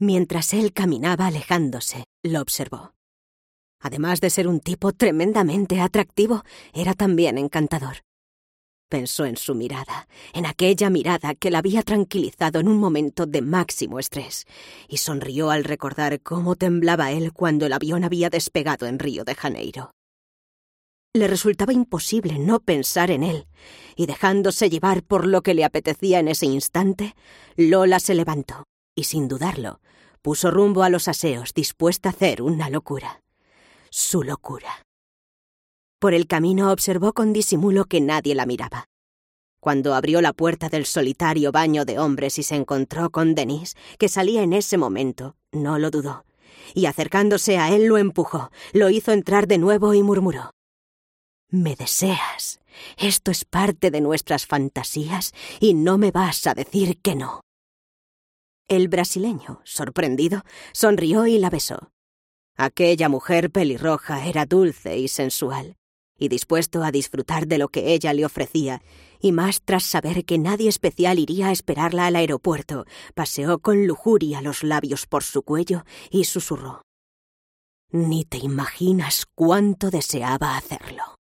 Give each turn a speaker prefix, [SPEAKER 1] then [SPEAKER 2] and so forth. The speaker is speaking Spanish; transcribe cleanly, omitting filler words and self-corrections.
[SPEAKER 1] Mientras él caminaba alejándose, lo observó. Además de ser un tipo tremendamente atractivo, era también encantador. Pensó en su mirada, en aquella mirada que la había tranquilizado en un momento de máximo estrés, y sonrió al recordar cómo temblaba él cuando el avión había despegado en Río de Janeiro. Le resultaba imposible no pensar en él, y dejándose llevar por lo que le apetecía en ese instante, Lola se levantó y, sin dudarlo, puso rumbo a los aseos, dispuesta a hacer una locura. Su locura. Por el camino observó con disimulo que nadie la miraba. Cuando abrió la puerta del solitario baño de hombres y se encontró con Denise, que salía en ese momento, no lo dudó, y acercándose a él lo empujó, lo hizo entrar de nuevo y murmuró: «Me deseas. Esto es parte de nuestras fantasías y no me vas a decir que no». El brasileño, sorprendido, sonrió y la besó. Aquella mujer pelirroja era dulce y sensual, y dispuesto a disfrutar de lo que ella le ofrecía, y más tras saber que nadie especial iría a esperarla al aeropuerto, paseó con lujuria los labios por su cuello y susurró: «Ni te imaginas cuánto deseaba hacerlo».